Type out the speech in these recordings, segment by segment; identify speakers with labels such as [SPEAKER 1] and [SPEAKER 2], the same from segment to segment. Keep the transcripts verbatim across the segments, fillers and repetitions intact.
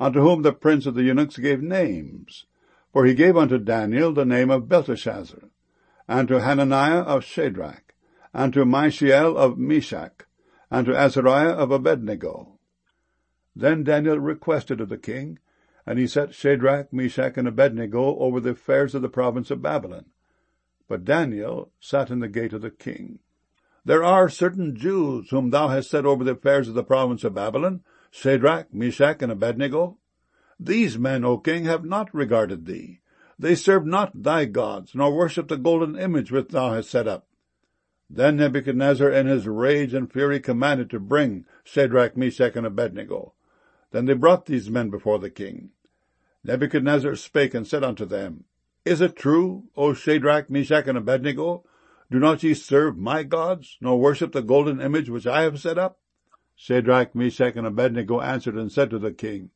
[SPEAKER 1] unto whom the prince of the eunuchs gave names. For he gave unto Daniel the name of Belteshazzar, and to Hananiah of Shadrach, and to Mishael of Meshach, and to Azariah of Abednego. Then Daniel requested of the king, and he set Shadrach, Meshach, and Abednego over the affairs of the province of Babylon. But Daniel sat in the gate of the king. There are certain Jews whom thou hast set over the affairs of the province of Babylon, Shadrach, Meshach, and Abednego. These men, O king, have not regarded thee. They serve not thy gods, nor worship the golden image which thou hast set up. Then Nebuchadnezzar in his rage and fury commanded to bring Shadrach, Meshach, and Abednego. Then they brought these men before the king. Nebuchadnezzar spake and said unto them, Is it true, O Shadrach, Meshach, and Abednego? Do not ye serve my gods, nor worship the golden image which I have set up? Shadrach, Meshach, and Abednego answered and said to the king,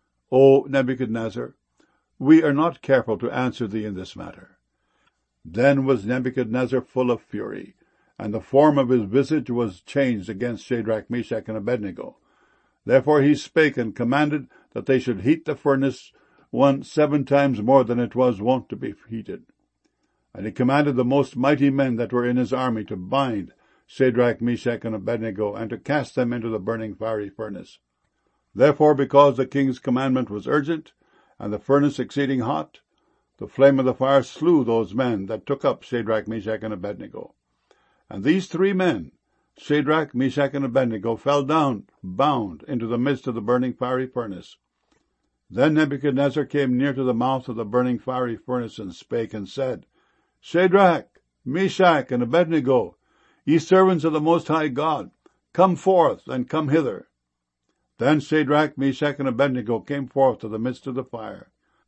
[SPEAKER 1] O Nebuchadnezzar, we are not careful to answer thee in this matter. Then was Nebuchadnezzar full of fury, and the form of his visage was changed against Shadrach, Meshach, and Abednego. Therefore he spake and commanded that they should heat the furnace one seven times more than it was wont to be heated. And he commanded the most mighty men that were in his army to bind Shadrach, Meshach, and Abednego, and to cast them into the burning fiery furnace. Therefore, because the king's commandment was urgent, and the furnace exceeding hot, the flame of the fire slew those men that took up Shadrach, Meshach, and Abednego. And these three men, Shadrach, Meshach, and Abednego, fell down, bound, into the midst of the burning fiery furnace. Then Nebuchadnezzar came near to the mouth of the burning fiery furnace, and spake and said, Shadrach, Meshach, and Abednego, ye servants of the Most High God, come forth, and come hither. Then Shadrach, Meshach, and Abednego came forth to the midst of the fire.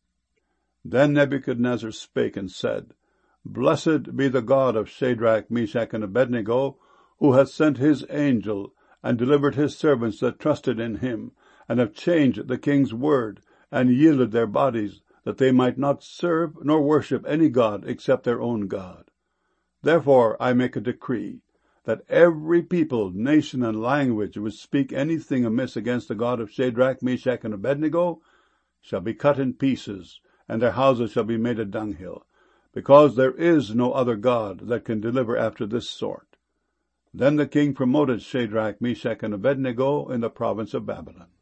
[SPEAKER 1] Then Nebuchadnezzar spake and said, Blessed be the God of Shadrach, Meshach, and Abednego, who hath sent his angel, and delivered his servants that trusted in him, and have changed the king's word, and yielded their bodies, that they might not serve nor worship any god except their own God. Therefore I make a decree, that every people, nation, and language which speak anything amiss against the God of Shadrach, Meshach, and Abednego shall be cut in pieces, and their houses shall be made a dunghill, because there is no other God that can deliver after this sort. Then the king promoted Shadrach, Meshach, and Abednego in the province of Babylon.